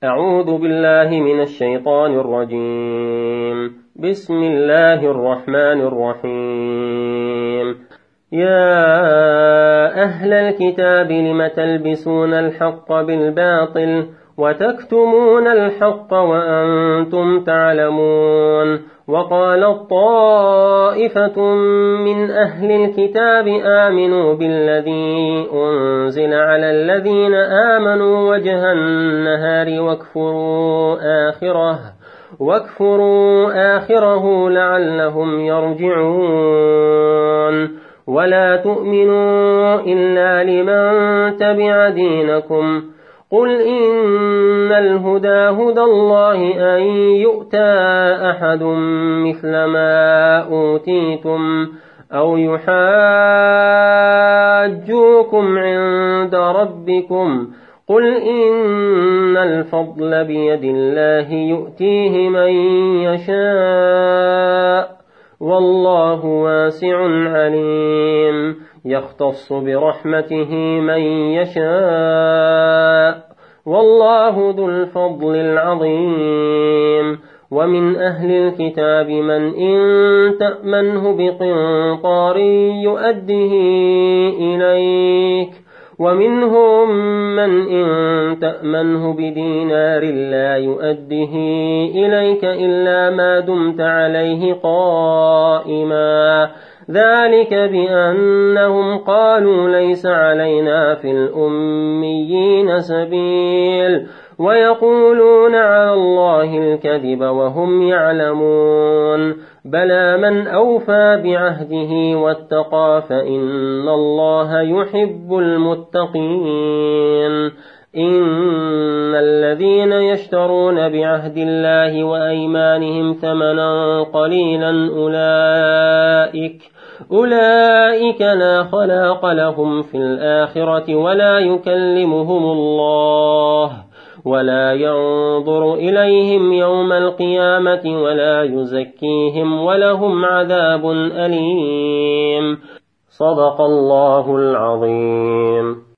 أعوذ بالله من الشيطان الرجيم. بسم الله الرحمن الرحيم. يا أهل الكتاب لم تلبسون الحق بالباطل وتكتمون الحق وأنتم تعلمون. وقالت طائفة من أهل الكتاب آمنوا بالذي أنزل على الذين آمنوا وجه النهار واكفروا آخره لعلهم يرجعون. ولا تؤمنوا إلا لمن تبع دينكم. قل إن الهدى هدى الله أن يؤتى أحد مثل ما أوتيتم أو يحاجوكم عند ربكم. قل إن الفضل بيد الله يؤتيه من يشاء والله واسع عليم. يختص برحمته من يشاء والله ذو الفضل العظيم. ومن أهل الكتاب من إن تأمنه بقنطار يؤده إليك ومنهم من إن تأمنه بدينار لا يؤده إليك إلا ما دمت عليه قائما. ذلك بأنهم قالوا ليس علينا في الأميين سبيل ويقولون على الله الكذب وهم يعلمون. بلى من أوفى بعهده واتقى فإن الله يحب المتقين. إن الذين يشترون بعهد الله وأيمانهم ثمنا قليلا أولئك لا خلاق لهم في الآخرة ولا يكلمهم الله ولا ينظر إليهم يوم القيامة ولا يزكيهم ولهم عذاب أليم. صدق الله العظيم.